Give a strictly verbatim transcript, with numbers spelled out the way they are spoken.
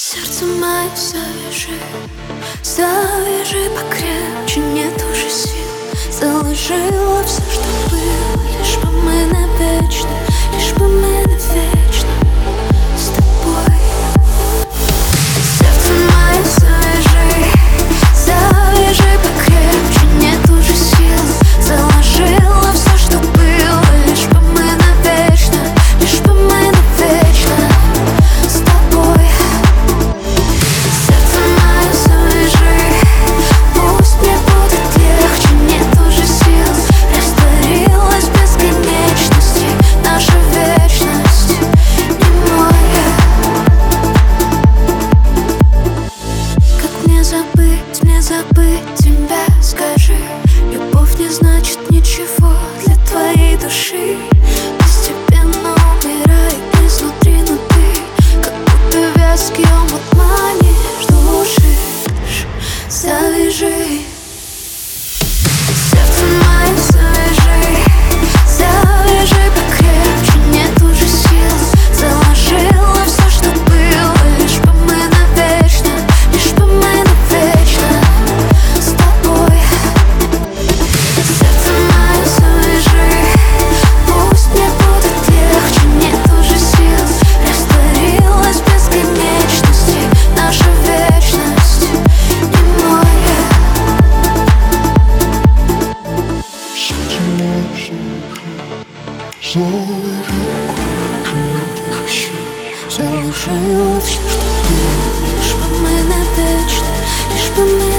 Сердце мое, завяжи, завяжи покрепче, нет уже сил. Заложила все, что было, лишь бы мы навечно, лишь бы мы навечно с тобой. Сердце мое, завяжи, завяжи покрепче, нет уже сил. Заложила все, что было, лишь бы мы навечно, лишь бы мы навечно с тобой. Сердце мое, завяжи, пусть мне будет легче, нет уже сил. Растворилась в бесконечности наша вечность, не моя. Как мне забыть, мне забыть тебя, скажи? Любовь не значит ничего для твоей души. Постепенно умирает изнутри, но ты как будто вязкий омут манишь, душишь. Завяжи. Сердце мое, завяжи, завяжи покрепче, нет уже сил. Заложила все, что было, лишь бы мы навечно, лишь бы мы навечно с тобой. Сердце мое, завяжи, пусть мне будет легче, нет уже сил. Растворилась в бесконечности наша вечность, не моя. Сердце мое, завяжи, Заложила все, что было, лишь бы мы навечно, лишь бы мы